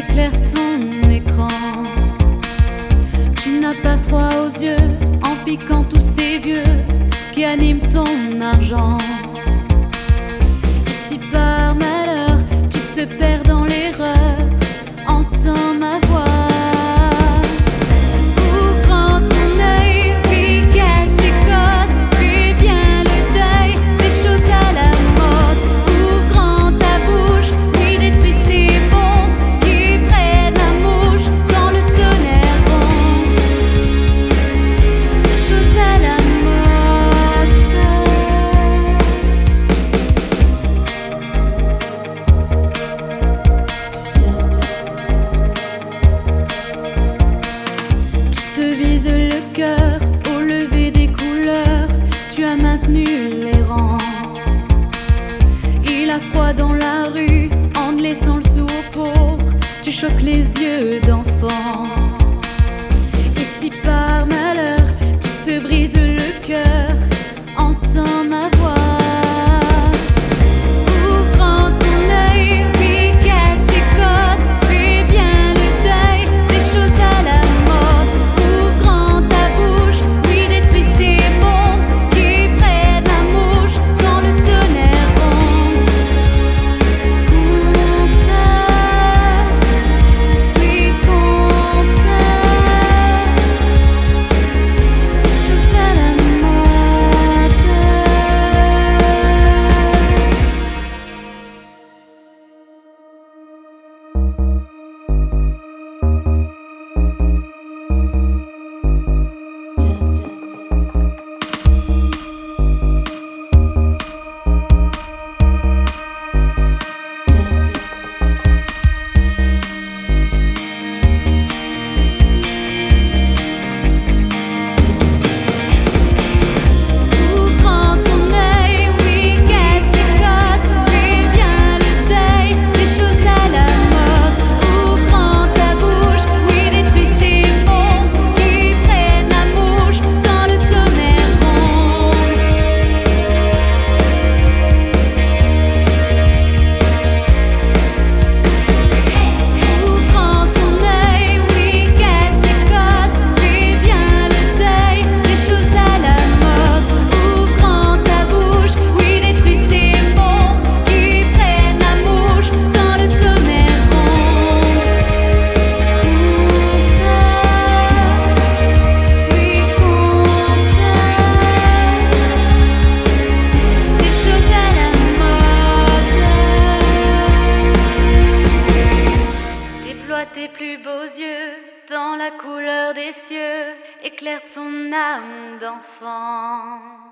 éclaire ton écran. Tu n'as pas froid aux yeux en piquant tous ces vieux qui animent ton argent. Et si par malheur tu te perds dans l'erreur, entends ma voix. Le cœur au lever des couleurs, tu as maintenu les rangs. Il a froid dans la rue, en ne laissant le sou aux pauvres, tu choques les yeux d'enfant. Et si par malheur tu te brises le cœur, entends ma voix. Tes plus beaux yeux dans la couleur des cieux, éclaire ton âme d'enfant.